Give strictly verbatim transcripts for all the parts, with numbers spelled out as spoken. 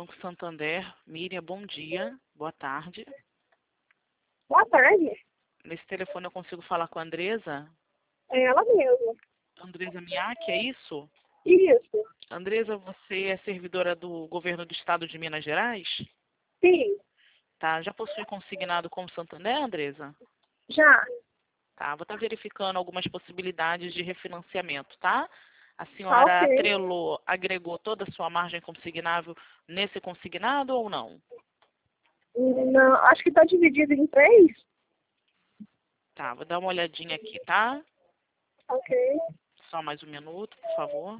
Banco Santander. Miriam, bom dia. Boa tarde. Boa tarde. Nesse telefone eu consigo falar com a Andresa? É ela mesma. Andresa Miaki, é isso? Isso. Andresa, você é servidora do governo do estado de Minas Gerais? Sim. Tá, já possui consignado como Santander, Andresa? Já. Tá, vou estar verificando algumas possibilidades de refinanciamento, tá? A Tá senhora ok. atrelou, agregou toda a sua margem consignável nesse consignado ou não? Não, acho que tá dividido em três. Tá, vou dar uma olhadinha aqui, tá? Ok. Só mais um minuto, por favor.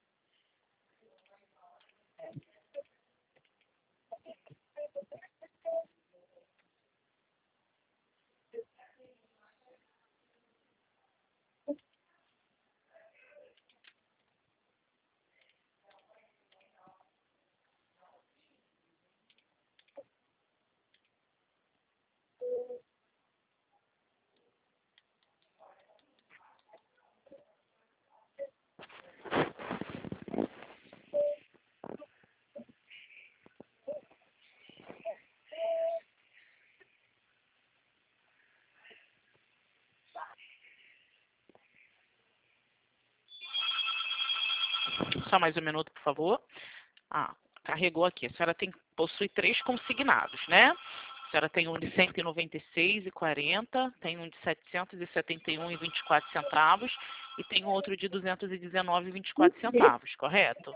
Só mais um minuto, por favor. Ah, carregou aqui. A senhora tem, possui três consignados, né? A senhora tem um de cento e noventa e seis reais e quarenta centavos, tem um de setecentos e setenta e um reais e vinte e quatro centavos e tem outro de duzentos e dezenove reais e vinte e quatro centavos, correto?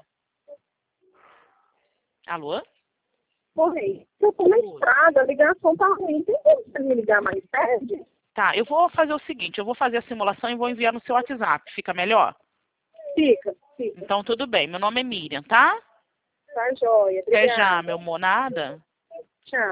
Alô? Oi. Eu tô na estrada, a ligação tá ruim. Tem como você me ligar mais tarde? Tá, eu vou fazer o seguinte, eu vou fazer a simulação e vou enviar no seu WhatsApp. Fica melhor? Fica, fica. Então, tudo bem. Meu nome é Miriam, tá? Tá joia. Até já, Obrigada. meu monada.